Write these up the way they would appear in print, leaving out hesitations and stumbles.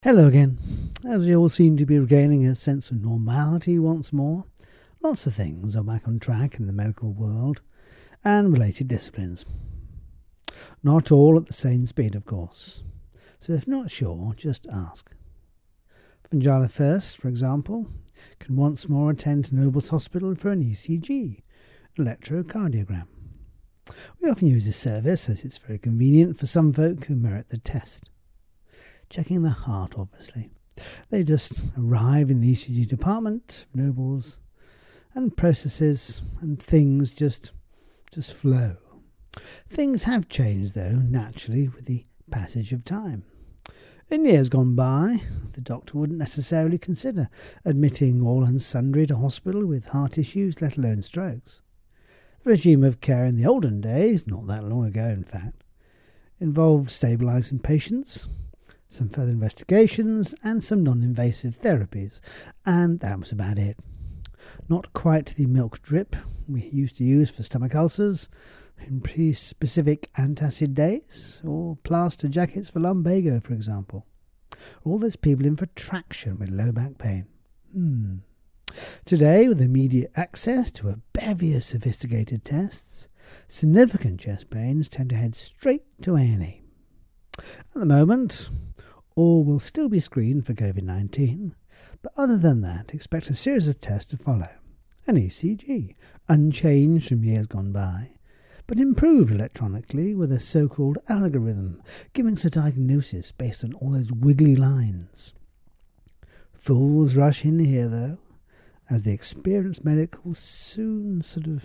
Hello again. As we all seem to be regaining a sense of normality once more, lots of things are back on track in the medical world and related disciplines. Not all at the same speed, of course. So if not sure, just ask. Vanjala First, for example, can once more attend to Nobles Hospital for an ECG, electrocardiogram. We often use this service as it's very convenient for some folk who merit the test. Checking the heart, obviously. They just arrive in the ECG department, Nobles, and processes and things just flow. Things have changed, though, naturally, with the passage of time. In years gone by, the doctor wouldn't necessarily consider admitting all and sundry to hospital with heart issues, let alone strokes. The regime of care in the olden days, not that long ago in fact, involved stabilising patients, some further investigations, and some non-invasive therapies, and that was about it. Not quite the milk drip we used to use for stomach ulcers in pre-specific antacid days, or plaster jackets for lumbago, for example. All those people in for traction with low back pain. Today, with immediate access to a bevy of sophisticated tests, significant chest pains tend to head straight to A&E. At the moment, all will still be screened for COVID-19, but other than that, expect a series of tests to follow. An ECG, unchanged from years gone by, but improved electronically with a so-called algorithm, giving us a diagnosis based on all those wiggly lines. Fools rush in here, though, as the experienced medic will soon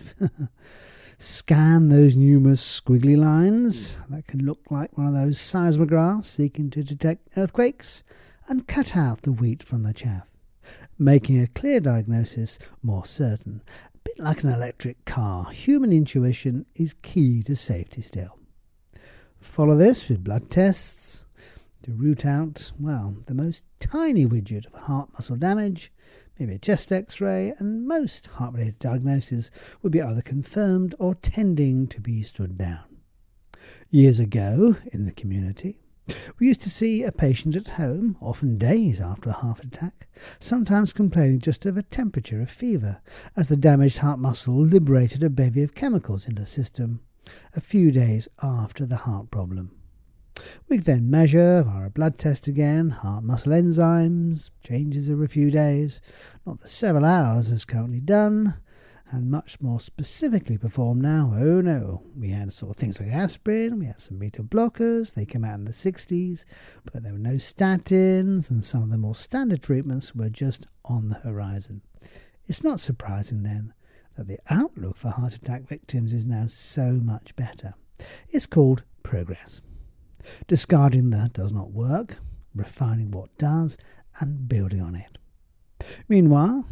scan those numerous squiggly lines that can look like one of those seismographs seeking to detect earthquakes and cut out the wheat from the chaff, making a clear diagnosis more certain. A bit like an electric car, human intuition is key to safety still. Follow this with blood tests to root out, the most tiny widget of heart muscle damage, maybe a chest x-ray, and most heart-related diagnoses would be either confirmed or tending to be stood down. Years ago, in the community, we used to see a patient at home, often days after a heart attack, sometimes complaining just of a temperature of fever, as the damaged heart muscle liberated a bevy of chemicals into the system a few days after the heart problem. We then measure via a blood test again, heart muscle enzymes, changes over a few days, not the several hours as currently done, and much more specifically performed now. Oh no, we had things like aspirin, we had some beta blockers, they came out in the 60s, but there were no statins, and some of the more standard treatments were just on the horizon. It's not surprising then that the outlook for heart attack victims is now so much better. It's called progress. Discarding that does not work, refining what does, and building on it. Meanwhile,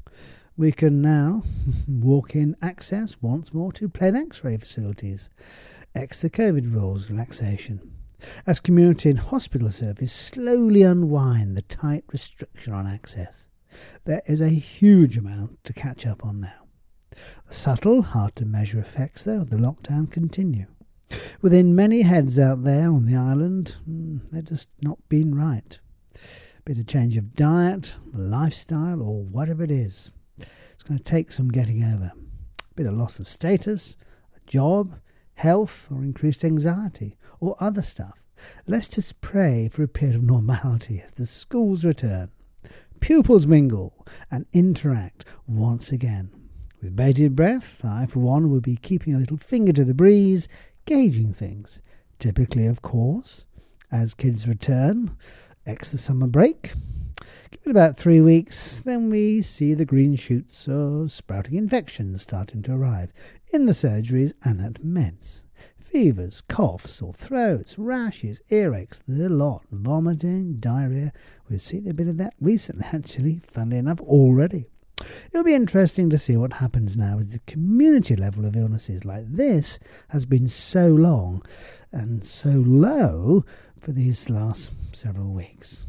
we can now walk-in access once more to plain X-ray facilities, the COVID rules relaxation, as community and hospital service slowly unwind the tight restriction on access. There is a huge amount to catch up on now. The subtle, hard-to-measure effects, though, of the lockdown continue. Within many heads out there on the island, they're just not been right. Bit of change of diet, lifestyle, or whatever it is. It's going to take some getting over. Bit of loss of status, a job, health, or increased anxiety, or other stuff. Let's just pray for a period of normality as the schools return. Pupils mingle and interact once again. With bated breath, I, for one, will be keeping a little finger to the breeze, gauging things. Typically, of course, as kids return, the summer break. Give it about 3 weeks, then we see the green shoots of sprouting infections starting to arrive in the surgeries and at meds. Fevers, coughs, sore throats, rashes, earaches, the lot, vomiting, diarrhea. We've seen a bit of that recently, actually, funnily enough, already. It'll be interesting to see what happens now as the community level of illnesses like this has been so long and so low for these last several weeks.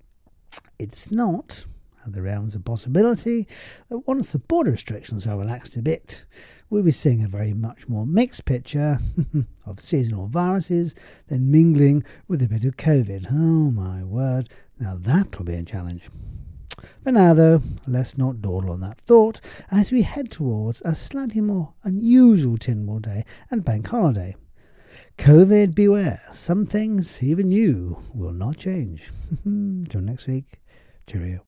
It's not out of the realms of possibility that once the border restrictions are relaxed a bit, we'll be seeing a very much more mixed picture of seasonal viruses than mingling with a bit of COVID. Oh my word, Now that'll be a challenge. For now, though, let's not dawdle on that thought as we head towards a slightly more unusual Tynwald Day and Bank Holiday. COVID beware, some things, even you, will not change. Till next week, cheerio.